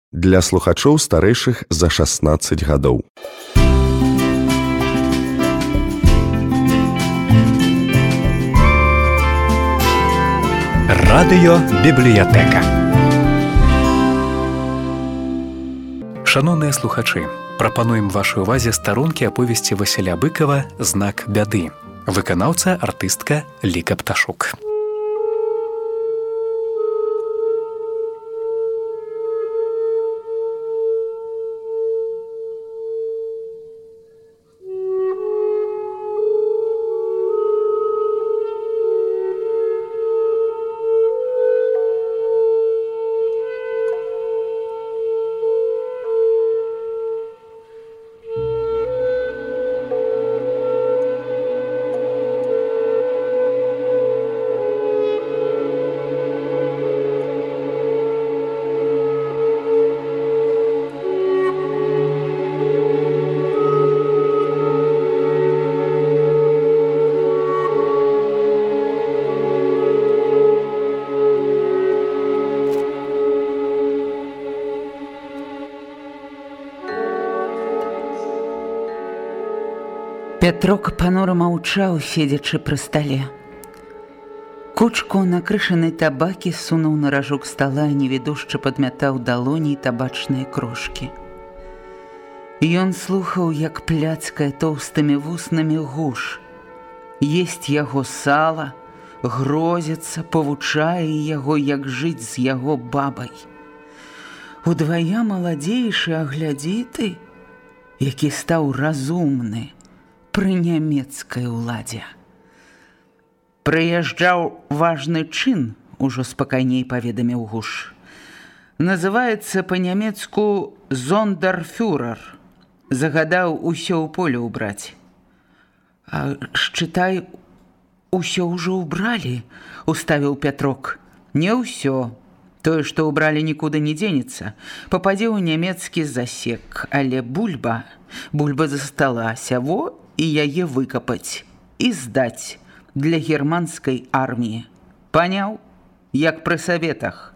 Для слухачоў старэйшых за 16 гадоў. Радыёбібліятэка. Шаноўныя слухачы, прапануем вашай увазе старонкі аповесці Васіля Быкава «Знак бяды». Выканаўца артыстка Ліка Пташук. Пятрок панура маўчаў, седзячы пры стале. Кучку накрышанай табакі сунуў на ражок стала і невідушча падмятаў далоней табачныя крошкі. Ён слухаў, як пляцкае тоўстымі вуснамі гуш. Есць яго сала, грозіцца, павучае яго, як жыць з яго бабай. Удвая маладзейшы, а глядзі ты, які стаў разумны пры нямецкай уладзе. Прыязджаў важны чын, ужо спакайней паведаміў гуш. Называецца па-нямецку «Зондарфюрер». Загадаў усё ў поле ўбраць. А счытай, усё ўжо ўбралі, уставіў Пятрок. Не ўсё. Тое, што ўбралі, нікуды не дзенецца. Пападзе ў нямецкі засек, але бульба засталася, во, і яе выкапаць, і здаць для германскай арміі. Паняў, як пры саветах.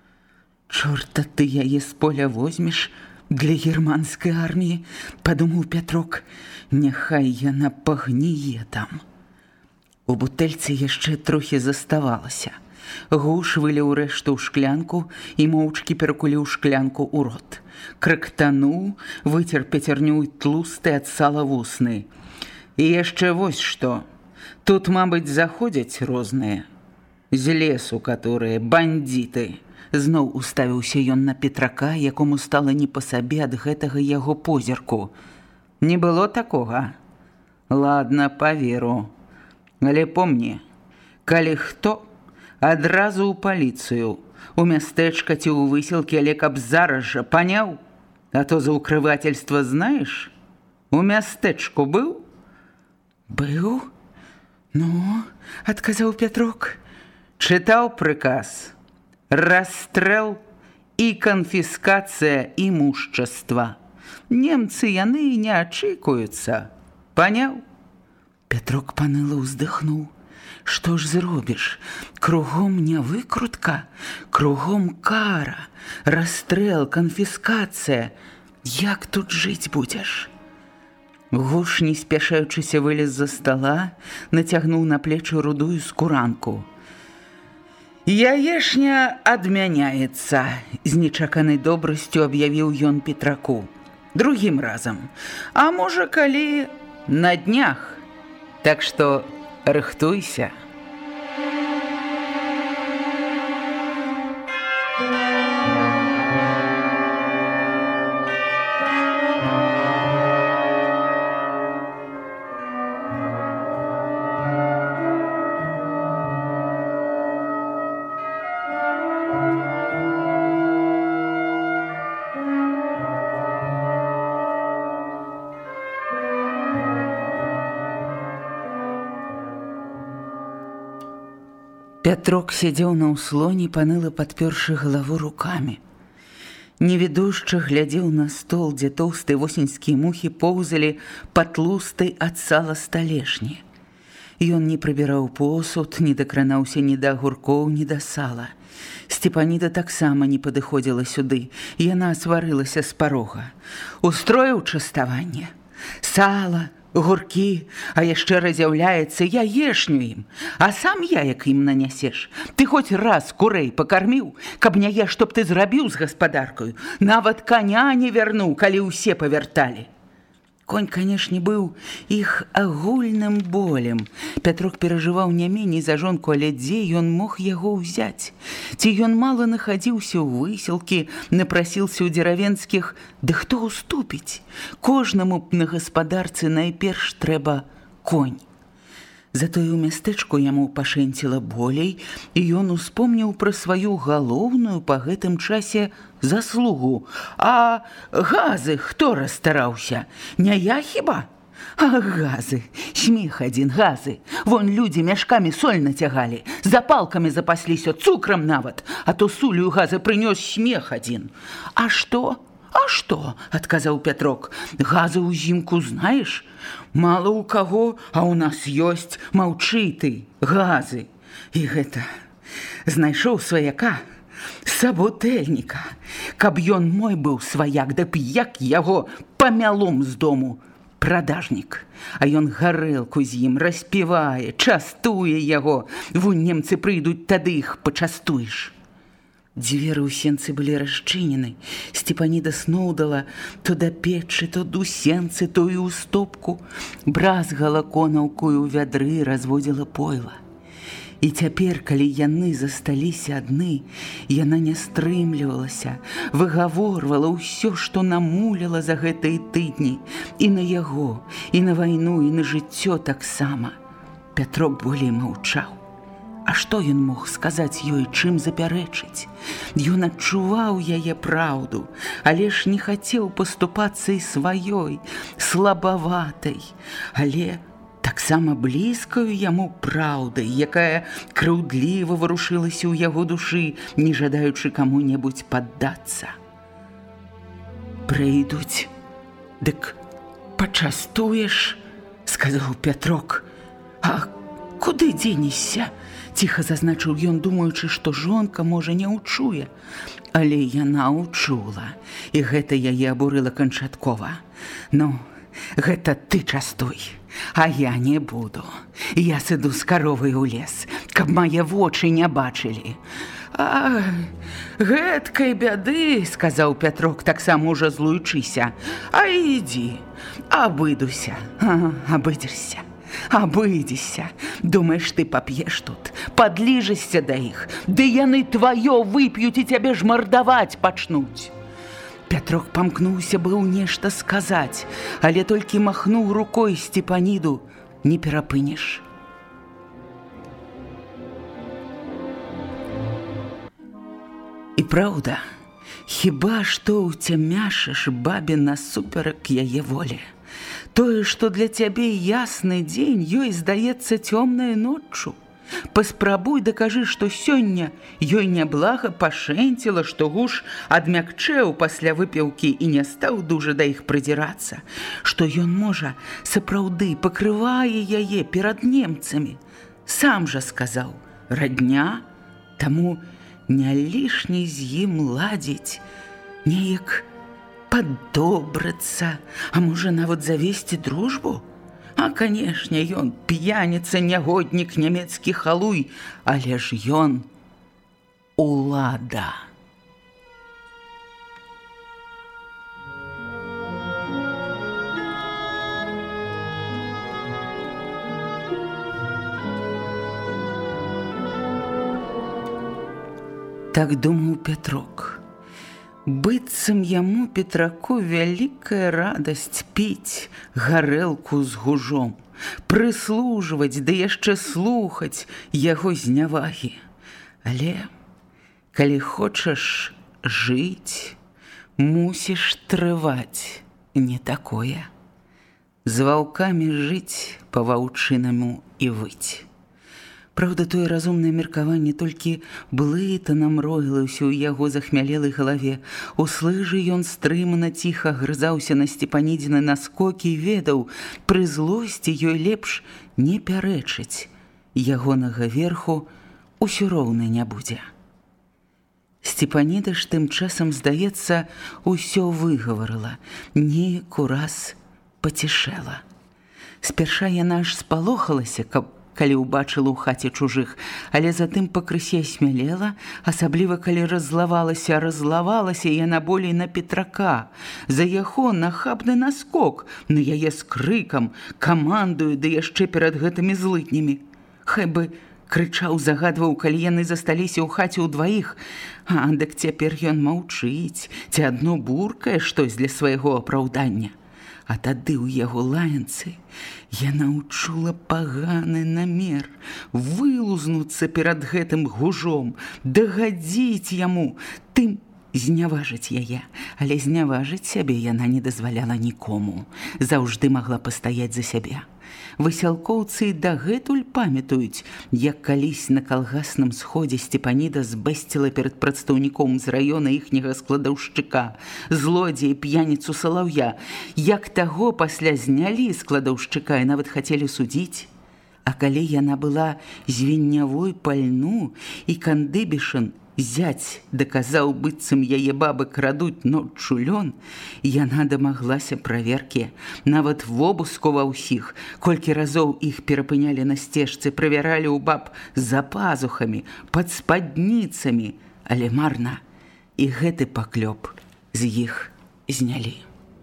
Чорта ты яе з поля возьмеш для германскай арміі, падумаў Пятрок, няхай яна пагніе там. У бутэльцы яшчэ трохі заставалася. Гуш выліў рэшту ў шклянку і моўчкі перакуліў шклянку ў рот. Крыктануў, выцер пяцярнёй тлусты ад сала вусны. І яшчэ вось што. Тут, мабыць, заходзяць розныя. З лесу, которые бандіты. Зноў уставіўся ён на Петрака, якому стала не па сабе ад гэтага яго позірку. Не было такога? Ладно, паверу. Але помні, калі хто, адразу ў паліцыю, у мястэчка ці ў выселкі, але каб зараз жа, паняў? А то за укрывательство знаеш? У мястэчку быў? Быў? Ну, адказаў Пятрок. Чытаў прыказ. Расстрэл і канфіскацыя імущества. Немцы яны не ачыкуюцца. Паняў? Пятрок паныло ўздыхнуў. Што ж зробіш? Кругом не выкрутка, кругом кара, расстрэл, канфіскацыя. Як тут жыць будзеш? Гуш, не спяшаючыся, вылез за стала, нацягнуў на плечы рудую скуранку. «Яешня адмяняецца», – з нечаканай добрасцю аб'явіў ён Петраку. «Другім разам. А можа, калі на днях. Так што рыхтуйся». Пятрок сядзеў на ўслоне, паныло падпёршы галаву рукамі. Невідушча глядзеў на стол, дзе тоўстыя восеньскія мухі поўзалі па тлустай ад сала сталешні. Ён не прыбіраў посуд, не дакранаўся ні да агуркоў, ні да сала. Степаніда таксама не падыходзіла сюды. Яна сварылася з парога. Устроіў частаванне. Сала, гуркі, а яшчэ раз'яўляецца яешню ім. А сам яек ім нанясеш. Ты хоць раз курэй пакарміў, каб не я, што б ты зрабіў з гаспадаркаю. Нават каня не вярнуў, калі ўсе павярталі. Конь, канешне, быў іх агульным болем. Пятрок перажываў не меней за жонку, але дзе ён мог яго ўзяць? Ці ён мала нахадзіўся ў выселкі, напрасіўся ў дзеравенскіх, ды хто ўступіць? Кожнаму на гаспадарцы найперш трэба конь. Затое ў мястэчку яму пашэнціла болей, і ён успомніў пра сваю галоўную па гэтым часе заслугу. А газы хто расстараўся? Не я хіба? А газы, смех адзін, газы. Вон людзі мяшкамі соль нацягалі, запалкамі запасліся, цукрам нават, а то сулю газы прынёс смех адзін. А што? А што? Адказаў Пятрок. Газы ўзімку знаеш? Мала ў каго, а ў нас ёсць. Маўчы ты, газы. І гэта знайшоў сваяка, сабутэльніка. Каб ён мой быў сваяк, да б як яго памялом з дому. Прадажнік. А ён гарэлку з ім распівае, частуе яго. Вунь немцы прыйдуць, тады іх пачастуеш. Дзверы ў сенцы былі расчынены. Степаніда сноўдала то да печы, то ў сенцы, то і ў стопку. Бразгала конаўкую ў вядры, разводзіла пойла. І цяпер, калі яны засталіся адны, яна не стрымлівалася, выгаворвала ўсё, што намуляла за гэтыя тыдні. І на яго, і на вайну, і на жыццё таксама. Пятрок болей маўчаў. А што ён мог сказаць ёй, чым запярэчыць? Ён адчуваў яе праўду, але ж не хацеў паступацца і сваёй, слабаватай, але таксама блізкаю яму праўдай, якая крыўдліва варушылася ў яго душы, не жадаючы каму-небудзь паддацца. Прыйдуць, дык пачастуеш, сказаў Пятрок. А куды дзенешся? Ціха зазначыў ён, думаючы, што жонка, можа, не ўчуе. Але яна ўчула, і гэта яе абурыла канчаткова. Ну, гэта ты частуй, а я не буду. Я сыду з каровай у лес, каб мае вочы не бачылі. А гэткай бяды, сказаў Пятрок, таксама ўжо злуючыся. А ідзі, абыдуся, абыдзешся. Абыдзіся. Думаеш, ты пап'еш тут, падліжешся да іх, ды яны тваё вып'юць і цябе ж мардаваць пачнуць. Пятрок памкнуўся быў нешта сказаць, але толькі махнуў рукой Степаніду не перапыніш. І праўда, хіба што ўцямяшыш бабе насуперак яе волі. Тое, што для цябе ясны дзень, ёй здаецца цёмнай ноччу. Паспрабуй дакажы, што сёння ёй няблага пашэнціла, што гуш адмякчэў пасля выпіўкі і не стаў дужа да іх прыдзірацца, што ён, можа, сапраўды пакрывае яе перад немцамі. Сам жа сказаў, радня, таму не лішне з ім ладзіць, неяк падобрацца, а можа нават завесці дружбу? А, канешне, ён п'яніца, нягоднік, нямецкі халуй, але ж ён улада. Так думаў Пятрок. Быццам яму, Петраку, вялікая радасць піць гарэлку з гужом, прыслужваць, ды яшчэ слухаць яго знявагі. Але, калі хочаш жыць, мусіш трываць не такое. З ваўкамі жыць, па ваўчынаму і выць. Праўда, тое разумнае меркаванне толькі блытанам роілася ў яго захмялелай галаве. У слыжы ён стрымана ціха грызаўся на Степанідзіны наскокі і ведаў, пры злосці ёй лепш не пярэчыць. Ягонага верху ўсё роўна не будзе. Сцепаніда ж тым часам, здаецца, усё выгаварыла, неяк ураз пацішэла. Спярша яна аж спалохалася, калі ўбачыла ў хаце чужых, але затым пакрысе смялела, асабліва калі раззлавалася яна болей на Петрака. За яго нахабны наскок, на яе з крыкам, камандую, ды яшчэ перад гэтымі злытнямі. Хай бы крычаў, загадваў, калі яны засталіся ў хаце ўдваіх. Дык цяпер ён маўчыць, ці адно буркае штось для свайго апраўдання. А тады ў яго лаянцы яна ўчула паганы намер вылузнуцца перад гэтым гужом, дагадзіць яму, тым зняважыць яе. Але зняважыць сябе яна не дазваляла нікому, заўжды магла пастаяць за сябе. Васялкоўцы і дагэтуль памятаюць, як калісь на калгасным сходзе Сцепаніда збэсціла перад прадстаўніком з раёна іхняга складаўшчыка, злодзея, п'яніцу Салаўя, як таго пасля знялі складаўшчыка і нават хацелі судзіць. А калі яна была звеннявой пальну і кандыбішын зяць даказаў, быццам яе бабы крадуць ноччу лён, яна дамаглася праверкі. Нават вобыску ва ўсіх, колькі разоў іх перапынялі на сцежцы, правяралі ў баб за пазухамі, пад спадніцамі, але марна. І гэты паклёп з іх знялі.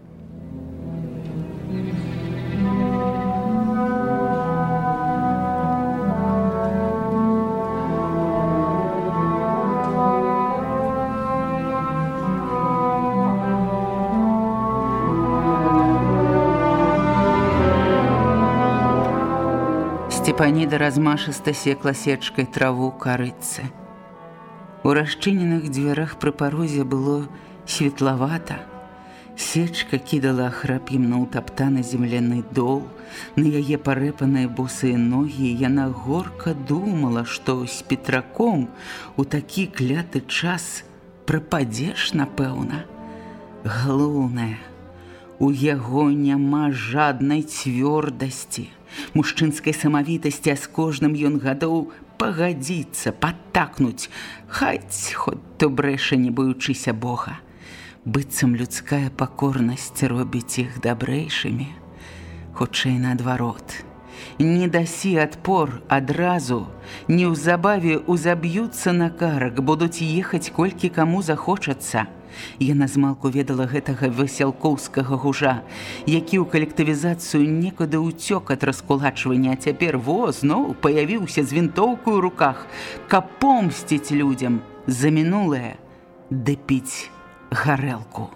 Сцепаніда размашыста секла сечкай траву карыцы. У расчыненых дзвярах пры парозе было светлавата. Сечка кідала ахрап'ем на ўтаптаны земляны дол, на яе парэпаныя босыя ногі. Яна горка думала, што з Петраком у такі кляты час прападзеш, напэўна. Галоўнае, у яго няма жаднай цвёрдасці, мужчынскай самавітасці, а з кожным ён гадоў пагадзіцца, падтакнуць, хаць хоць то брэша, не боючыся Бога. Быццам людская пакорнасць робіць іх дабрэйшымі, хутчэй наадварот. Не дасі адпор адразу, неўзабаве узаб'юцца на карак, будуць ехаць колькі каму захочацца. Яна змалку ведала гэтага васялкоўскага гужа, які ў калектывізацыю некуды ўцёк ад раскулачвання, а цяпер зноў паявіўся з вінтоўкаю ў руках, каб помсціць людзям за мінулае ды піць гарэлку.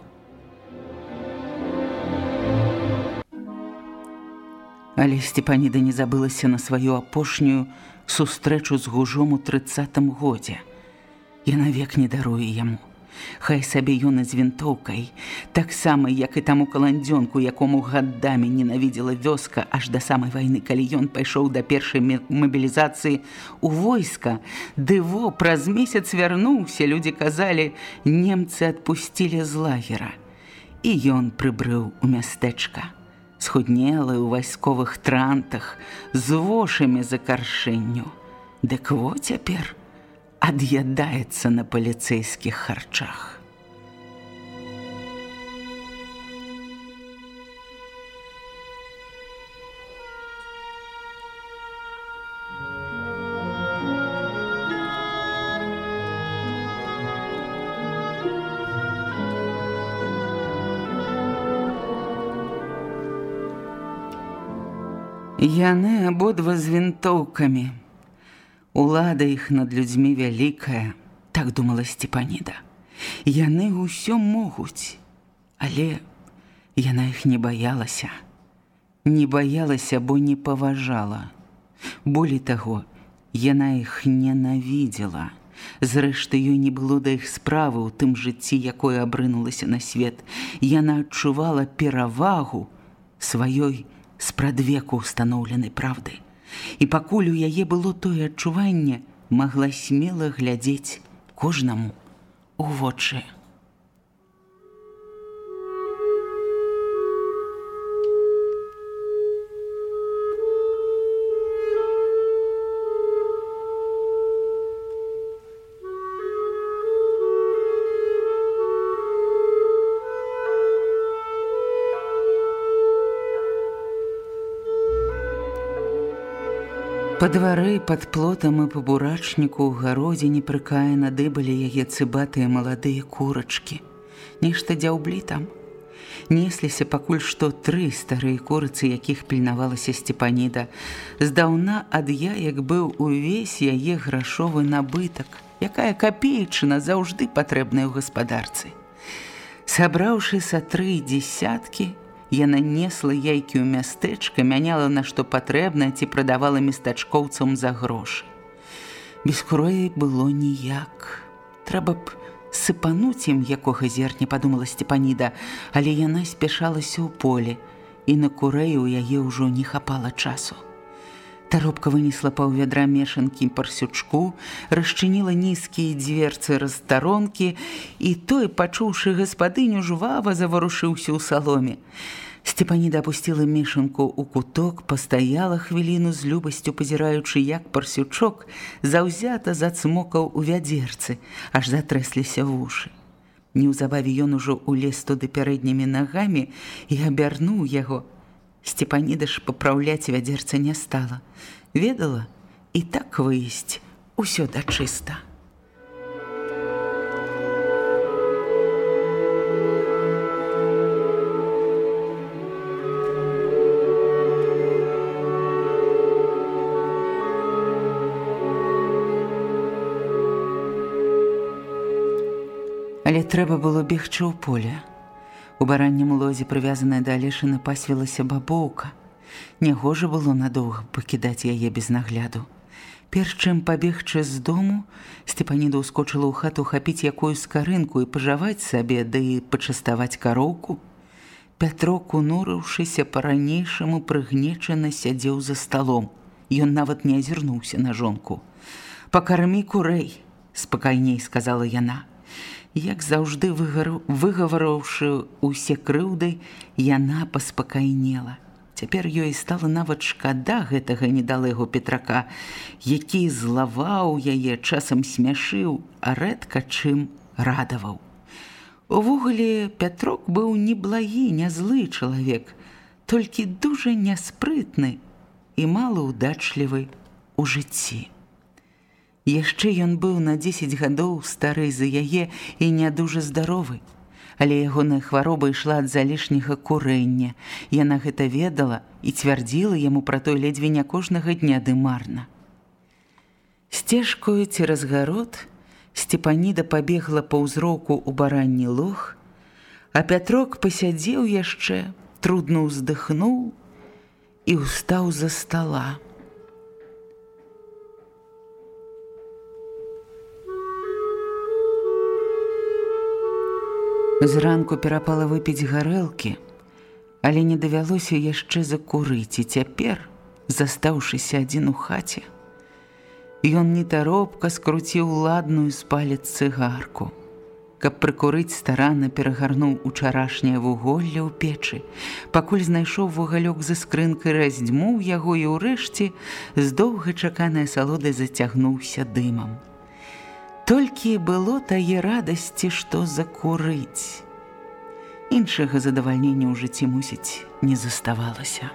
Але Сцепаніда не забылася на сваю апошнюю сустрэчу з гужом у 30-м годзе. Яна век не даруе яму. Хай сабе ён і з вінтоўкай, таксама, як і таму каландзёнку, якому гадамі ненавідзела вёска аж да самай вайны, калі ён пайшоў да першай мабілізацыі ў войска. Ды праз месяц вярнуўся, людзі казалі, немцы адпусцілі з лагера. І ён прыбрыў у мястэчка, схуднелы ў вайсковых трантах, з вошамі за каршэнню. Дык цяпер ад'ядаецца на паліцэйскіх харчах. Яны абодва з вінтоўкамі. Улада іх над людзьмі вялікая, так думала Сцепаніда. Яны ўсё могуць, але яна іх не баялася. Не баялася, бо не паважала. Болей таго, яна іх ненавідзела. Зрэшты, ёй не было да іх справы ў тым жыцці, якое абрынулася на свет. Яна адчувала перавагу сваёй спрадвеку ўстаноўленай правды. І пакуль у яе было тое адчуванне, магла смела глядзець кожнаму у вочы. Па двары, пад плотам і па бурачніку ў гародзе непрыкаяна дыбалі яе цыбатыя маладыя курачкі. Нешта дзяўблі там. Несліся пакуль што 3 старыя курыцы, якіх пільнавалася Сцепаніда. Здаўна ад яек быў увесь яе грашовы набытак, якая капеечна заўжды патрэбная ў гаспадарцы. Сабраўшы са 3 дзесяткі, яна несла яйкі ў мястэчка, мяняла на што патрэбна ці прадавала местачкоўцам за грошы. Без курэй было ніяк. Трэба б сыпануць ім якога зерня, падумала Сцепаніда, але яна спяшалася ў поле, і на курэй у яе ўжо не хапала часу. Таропка вынесла паўвядра мешанкі парсючку, расчыніла нізкія дзверцы растаронкі, і той, пачуўшы гаспадыню, жвава заварушыўся ў саломе. Сцепаніда апусціла мешанку ў куток, пастаяла хвіліну з любасцю, пазіраючы, як парсючок заўзята зацмокаў у вядзерцы, аж затрэсліся вушы. Неўзабаве ён ужо улез туды пярэднімі нагамі і абярнуў яго. Сцепаніда ж папраўляць вядзерца не стала. Ведала, і так выесць усё дачыста. Але трэба было бегчы ў поле. У бараннім лозе, прывязаная да алешыны, пасвілася бабоўка. Нягожа было надоўга пакідаць яе без нагляду. Перш чым пабегчы з дому, Сцепаніда ўскочыла ў хату хапіць якую скарынку і пажаваць сабе, ды і пачаставаць кароўку. Пятрок, унурыўшыся па-ранейшаму, прыгнечана сядзеў за сталом. Ён нават не азірнуўся на жонку. «Пакармі курэй», спакайней сказала яна. Як заўжды выгаварыўшы ўсе крыўды, яна паспакайнела. Цяпер ёй стала нават шкада гэтага недалэго Петрака, які злаваў яе, часам смяшыў, а рэдка чым радаваў. Увогуле, Пятрок быў не благі, не злы чалавек, толькі дужа няспрытны і малаўдачлівы ў жыцці. Яшчэ ён быў на 10 гадоў стары за яе і не дужа здаровы, але ягоная хвароба ішла ад залішняга курэння. Яна гэта ведала і цвярдзіла яму пра той ледзьве не кожнага дня ды марна. Сцежкою цераз гарод Сцепаніда пабегла па ўзроўку ў баранні лог, а Пятрок пасядзеў яшчэ, трудна ўздыхнуў і ўстаў за стала. Зранку перапала выпіць гарэлкі, але не давялося яшчэ закурыць, і цяпер, застаўшыся адзін у хаце, ён нетаропка скруціў ладную з палец цыгарку. Каб прыкурыць, старанна перагарнуў учарашняе вуголле ў печы, пакуль знайшоў вугалёк за скрынкай, раздзьмуў яго і ўрэшце з доўгачаканай асалодай зацягнуўся дымам. Толькі было тае радасці, што закурыць. Іншага задавальнення ў жыцці, мусіць, не заставалася.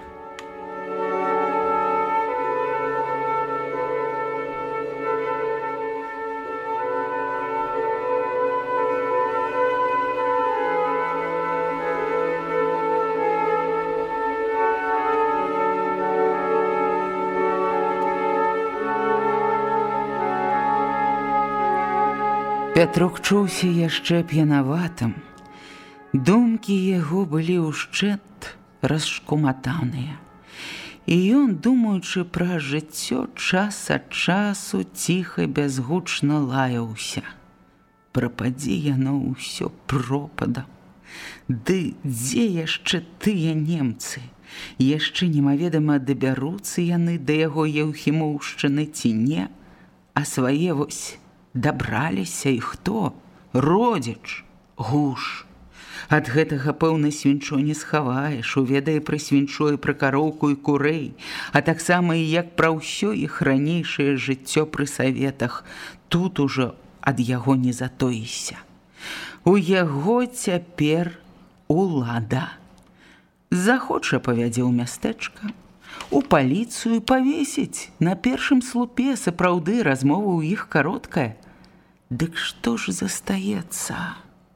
Пятрок чуўся яшчэ п'янаватым. Думкі яго былі ўшчэнт расшкуматаныя. І ён, думаючы пра жыццё, час ад часу ціха бязгучна лаяўся. Прападзе яно ўсё пропадам. Ды дзе яшчэ тыя немцы? Яшчэ немаведама, дабяруцца яны да яго Еўхімоўшчыны ці не, а свае вось дабраліся, і хто? Родзіч, гуш. Ад гэтага, пэўна, свінчо не схаваеш, уведае пра свінчо і пра кароўку і курэй, а таксама і як пра ўсё іх ранейшае жыццё пры саветах. Тут ужо ад яго не затоішся. У яго цяпер улада. Захоча, павядзе ў мястэчка, у паліцыю павесіць. На першым слупе, сапраўды, размова ў іх кароткая. Дык што ж застаецца?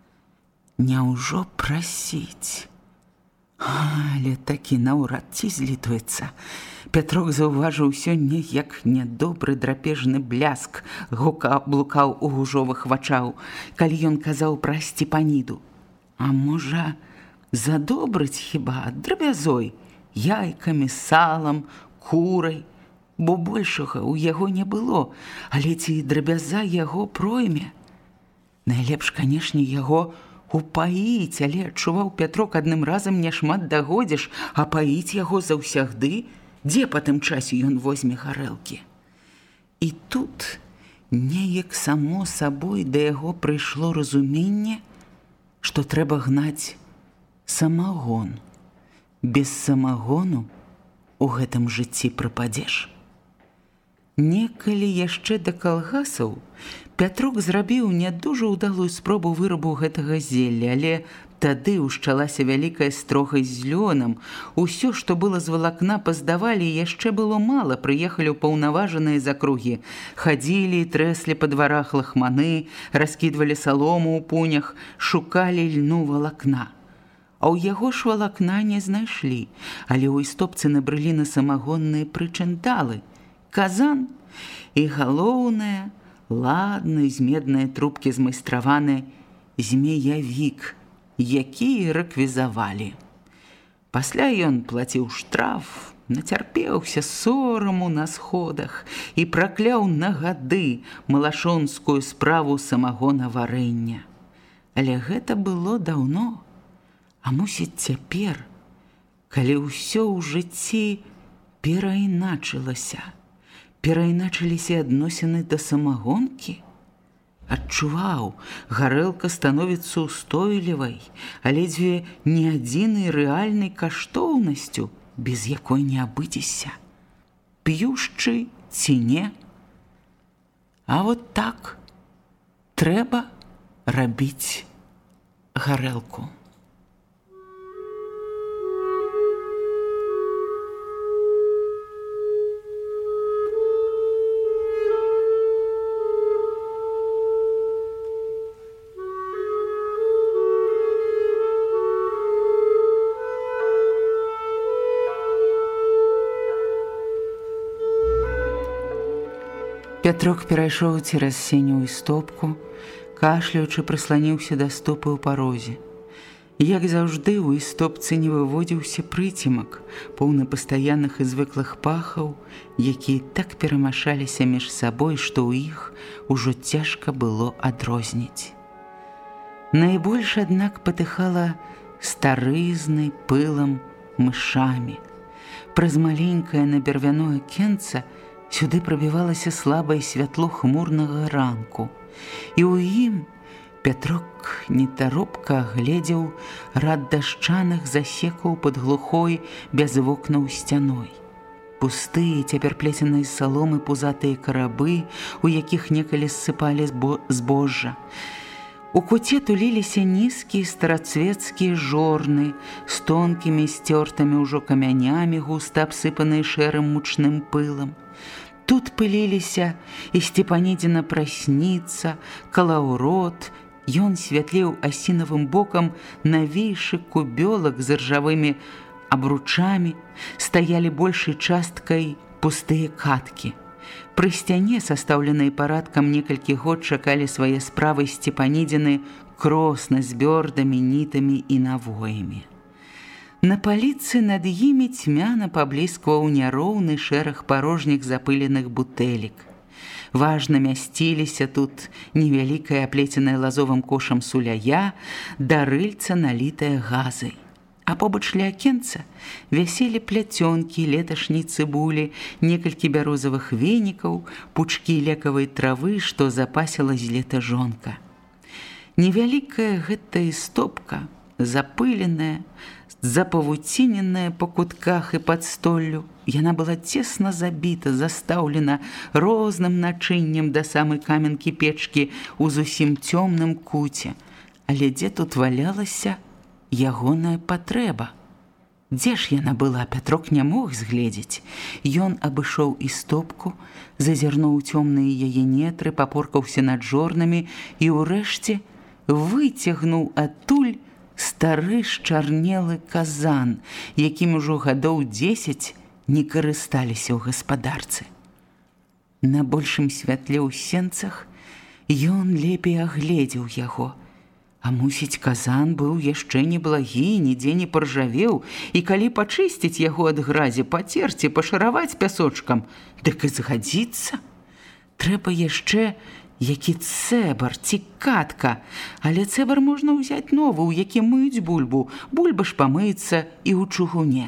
Няўжо прасіць? Але такі наўрад ці злітуецца. Пятрок заўважыў сёння, як нядобры драпежны бляск блукаў у гужовых вачаў, калі ён казаў пра Сцепаніду. А можа, задобрыць хіба драбязой, яйкамі, салам, курай, бо большага ў яго не было, але ці драбяза яго пройме? Найлепш, канешне, яго упаіць, але адчуваў Пятрок, адным разам няшмат дагодзіш, а паіць яго заўсягды, дзе па тым часе ён возьме гарэлкі? І тут неяк само сабой да яго прыйшло разуменне, што трэба гнаць самагон. Без самагону у гэтым жыцці прападзеш. Некалі яшчэ да калгасаў Пятрок зрабіў не дужа ўдалую спробу вырабу гэтага зелля, але тады ўшчалася вялікая строгай з лёнам. Усё, што было з валакна, паздавалі, яшчэ было мала. Прыехалі ўпаўнаважаныя з акругі. Хадзілі і трэслі па дварах лахманы, раскідвалі салому ў пунях, шукалі льну валакна. А ў яго ж валакна не знайшлі, але ў істопцы набрылі на самагонныя прычындалы. Казан і галоўнае, ладны, з меднай трубкі змайстраваны змеявік, які рэквізавалі. Пасля ён плаціў штраф, нацярпеўся сораму на сходах і пракляў на гады малашонскую справу самагонаварэння. Але гэта было даўно, а мусіць цяпер, калі ўсё ў жыцці перайначылася, перайначыліся адносіны да самагонкі. Адчуваў, гарэлка становіцца устойлівай, а ледзьве не адзінай рэальнай каштоўнасцю, без якой не абыдзешся. П'юшчы ці не? А вот так трэба рабіць гарэлку. Пятрок перайшоў цераз сеню істопку, кашляючы прысланіўся да стопы ў парозе. Як заўжды, у істопцы не выводзіўся прыцемак, поўны пастаянных і звыклых пахаў, якія так перамяшаліся між сабой, што ў іх ужо цяжка было адрозніць. Найбольш, аднак, патыхала старызнай, пылам, мышамі. Праз маленькае набервяное акенца сюды прабівалася слабае святло хмурнага ранку, і ў ім Пятрок нетаропка агледзеў рад дашчаных засекаў пад глухой без вокнаў сцяной. Пустыя, цяпер плеценыя з саломы пузатыя карабы, у якіх некалі ссыпалі збожжа. У куце туліліся нізкія старацвецкія жорны з тонкімі сцёртымі ўжо камянямі, густа абсыпаныя шэрым мучным пылам. Тут пыліліся і Сцепанідзіна прасніца, калаўрот. Ён святлеў асінавым бокам навейшы кубёлак з ржавымі абручамі, стаялі большай часткай пустыя каткі. Пры сцяне, састаўленай парадкам некалькі год, чакалі свае справы Сцепанідзіны кросна з бёрдамі, нітамі і навоямі. На паліцы над імі цьмяна пабліскваў няроўны шэраг парожніх запыленых бутэлек. Важна мясціліся тут невялікая, аплеценая лазовым кошам суляя, да рыльца, налітая газай. А побач ля акенца вяселі пляцёнкі леташняй цыбулі, некалькі бярозавых венікаў, пучкі лекавай травы, што запасіла з лета жонка. Невялікая гэта істопка, запыленая, запавуціненая па кутках і пад столлю. Яна была цесна забіта, застаўлена розным начыннем да самай каменкі печкі ў зусім цёмным куце. Але дзе тут валялася ягоная патрэба? Дзе ж яна была, Пятрок не мог згледзець. Ён абышоў і стопку, зазірнуў цёмныя яе нетры, папоркаўся над жорнамі і ўрэшце выцягнуў адтуль стары счарнелы казан, якім ужо гадоў 10 не карысталіся ў гаспадарцы. На большым святле ў сенцах ён лепей агледзеў яго. А мусіць, казан быў яшчэ неблагі, нідзе не паржавеў, і калі пачысціць яго ад гразі, пацерці, пашараваць пясочкам, дык і згадзіцца. Трэба яшчэ які цэбар ці катка, але цэбар можна ўзяць новы, у якім мыюць бульбу, бульба ж памыецца і ў чугуне.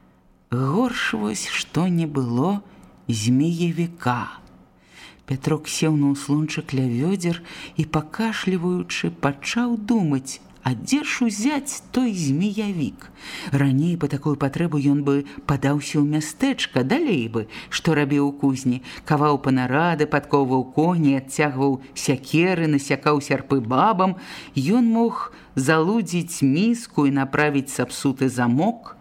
Горш вось што не было змеевіка. Пятрок сеў на ўслончык ля вёдзер і, пакашліваючы, пачаў думаць, а дзе ж узяць той змеявік? Раней па такую патрэбу ён бы падаўся ў мястэчка, далей бы, што рабіў у кузні, каваў панарады, падкоўваў коні, адцягваў сякеры, насякаў сярпы бабам. Ён мог залудзіць міску і направіць сапсуты замок.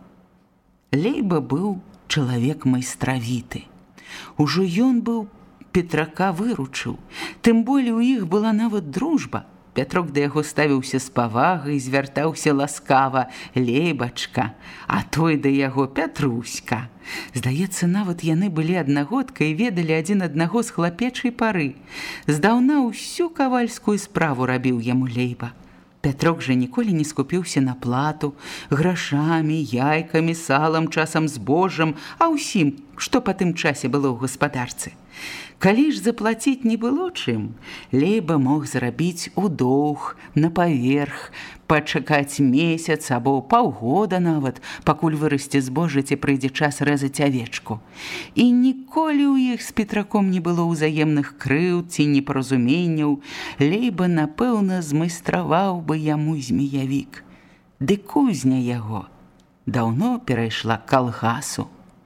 Лейба быў чалавек майстравіты. Ужо ён быў Петрака выручыў. Тым болей у іх была нават дружба. Пятрок да яго ставіўся з павагай, звяртаўся ласкава: «Лейбачка», а той да яго: «Пятруська». Здаецца, нават яны былі аднагодка і ведалі адзін аднаго з хлапечай пары. Здаўна ўсю кавальскую справу рабіў яму Лейба. Пятрок жа ніколі не скупіўся на плату, грашамі, яйкамі, салам, часам збожжам, а ўсім, што па тым часе было ў гаспадарцы. Калі ж заплаціць не было чым, Лейба мог зарабіць у доўг, на паверх, пачакаць месяц або паўгода нават, пакуль вырасце збожжа ці прыйдзе час рэзаць авечку. І ніколі ў іх з Петраком не было ўзаемных крыўд ці непаразуменняў. Лейба, напэўна, змайстраваў бы яму змеявік. Ды кузня яго даўно перайшла к калгасу.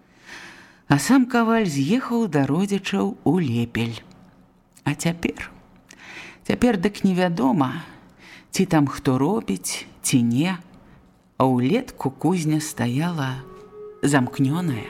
А сам каваль з'ехаў да родзічаў у Лепель. А цяпер дык невядома, ці там хто робіць, ці не, а ўлетку кузня стаяла замкнёная.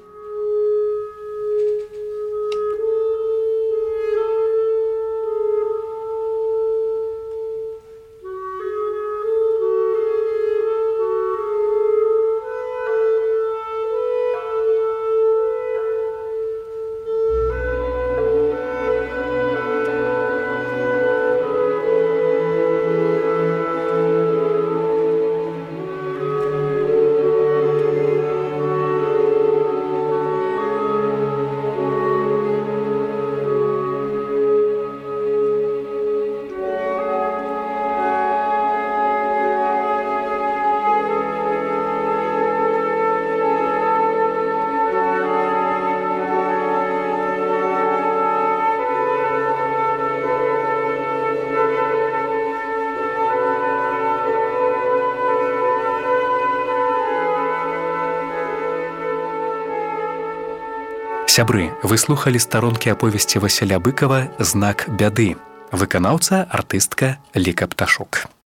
Сябры, вы слухалі старонкі аповесці Васіля Быкава «Знак бяды». Выканаўца, артыстка Ліка Пташук.